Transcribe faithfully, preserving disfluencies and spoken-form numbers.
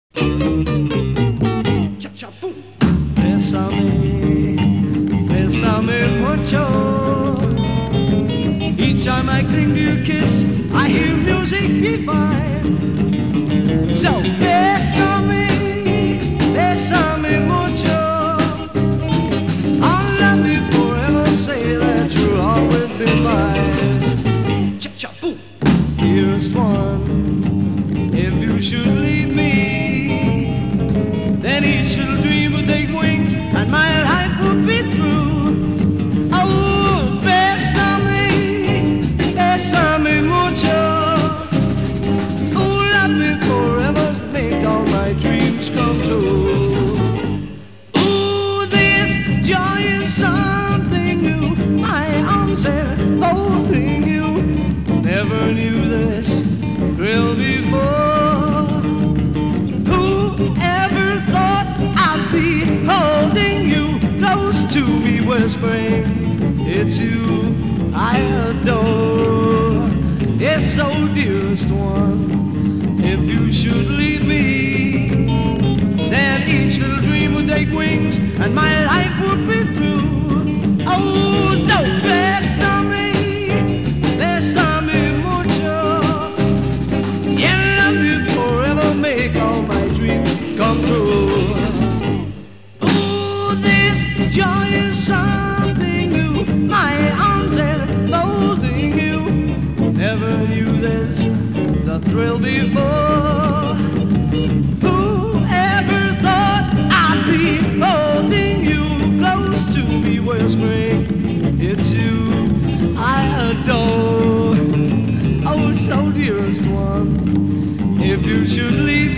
Cha-cha-boom. Bésame, bésame mucho. Each time I cling to your kiss, I hear music divine. So bésame, bésame mucho. I'll love you forever, say that you'll always be mine. Cha-cha-boom. Dearest one, if you should leave me, then each little dream would take wings and my life would be through. Oh, bésame, bésame mucho. Oh, love me forever, make all my dreams come true. Oh, this joy is something new. My arms enfolding you. Never knew this thrill before. Whoever thought I'd be holding you close to me, whispering, it's you I adore. Yes, so dearest one, if you should leave me, then each little dream would take wings and my life would be through. Oh, so bésame, bésame mucho. Yeah, love you forever, make all my dreams come true. Oh, this joy is something new. My arms enfolding you. Never knew this, the thrill before. Whoever thought I'd be holding you close to me, whispering, it's you I adore. Oh, so dearest one, if you should leave